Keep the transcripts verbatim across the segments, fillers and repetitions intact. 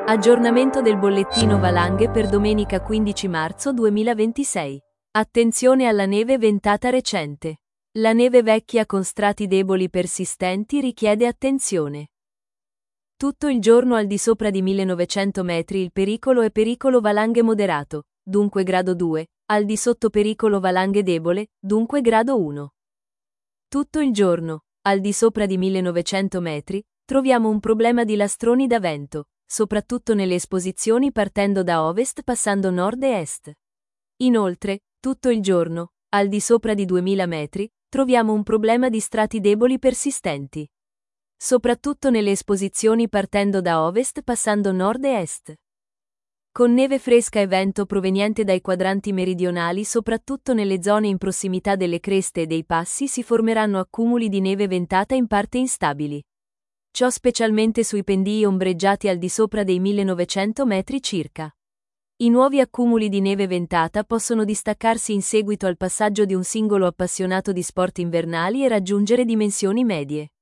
Aggiornamento del bollettino valanghe per domenica quindici marzo duemilaventisei. Attenzione alla neve ventata recente. La neve vecchia con strati deboli persistenti richiede attenzione. Tutto il giorno al di sopra di millenovecento metri il pericolo è pericolo valanghe moderato, dunque grado due, al di sotto pericolo valanghe debole, dunque grado uno. Tutto il giorno, al di sopra di millenovecento metri, troviamo un problema di lastroni da vento, soprattutto nelle esposizioni partendo da ovest passando nord e est. Inoltre, tutto il giorno, al di sopra di duemila metri, troviamo un problema di strati deboli persistenti. Soprattutto nelle esposizioni partendo da ovest passando nord e est. Con neve fresca e vento proveniente dai quadranti meridionali, soprattutto nelle zone in prossimità delle creste e dei passi, si formeranno accumuli di neve ventata in parte instabili. Ciò specialmente sui pendii ombreggiati al di sopra dei millenovecento metri circa. I nuovi accumuli di neve ventata possono distaccarsi in seguito al passaggio di un singolo appassionato di sport invernali e raggiungere dimensioni medie.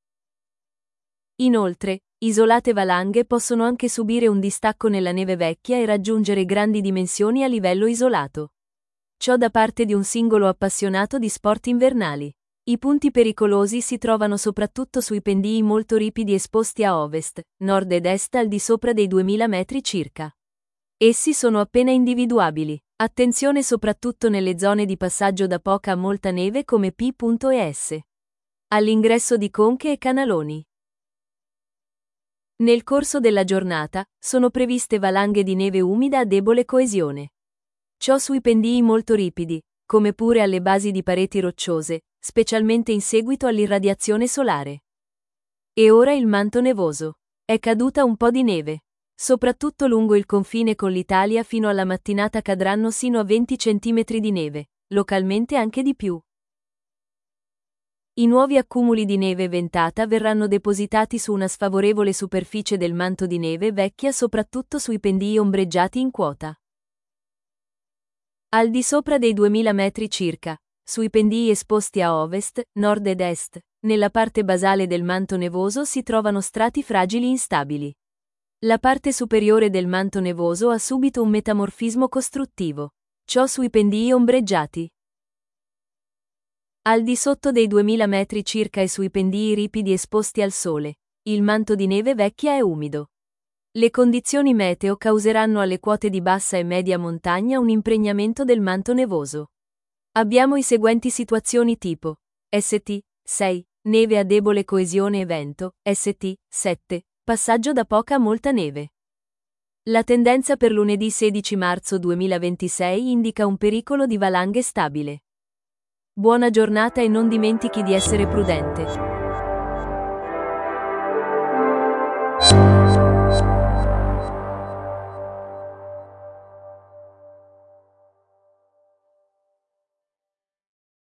Inoltre, isolate valanghe possono anche subire un distacco nella neve vecchia e raggiungere grandi dimensioni a livello isolato. Ciò da parte di un singolo appassionato di sport invernali. I punti pericolosi si trovano soprattutto sui pendii molto ripidi esposti a ovest, nord ed est al di sopra dei duemila metri circa. Essi sono appena individuabili. Attenzione soprattutto nelle zone di passaggio da poca a molta neve come P e S. All'ingresso di conche e canaloni. Nel corso della giornata, sono previste valanghe di neve umida a debole coesione. Ciò sui pendii molto ripidi, come pure alle basi di pareti rocciose, specialmente in seguito all'irradiazione solare. E ora il manto nevoso. È caduta un po' di neve. Soprattutto lungo il confine con l'Italia fino alla mattinata cadranno sino a venti centimetri di neve, localmente anche di più. I nuovi accumuli di neve ventata verranno depositati su una sfavorevole superficie del manto di neve vecchia, soprattutto sui pendii ombreggiati in quota. Al di sopra dei duemila metri circa, sui pendii esposti a ovest, nord ed est, nella parte basale del manto nevoso si trovano strati fragili instabili. La parte superiore del manto nevoso ha subito un metamorfismo costruttivo. Ciò sui pendii ombreggiati. Al di sotto dei duemila metri circa e sui pendii ripidi esposti al sole, il manto di neve vecchia è umido. Le condizioni meteo causeranno alle quote di bassa e media montagna un impregnamento del manto nevoso. Abbiamo i seguenti situazioni tipo: S T sei, neve a debole coesione e vento, S T sette, passaggio da poca a molta neve. La tendenza per lunedì sedici marzo duemilaventisei indica un pericolo di valanghe stabile. Buona giornata e non dimentichi di essere prudente.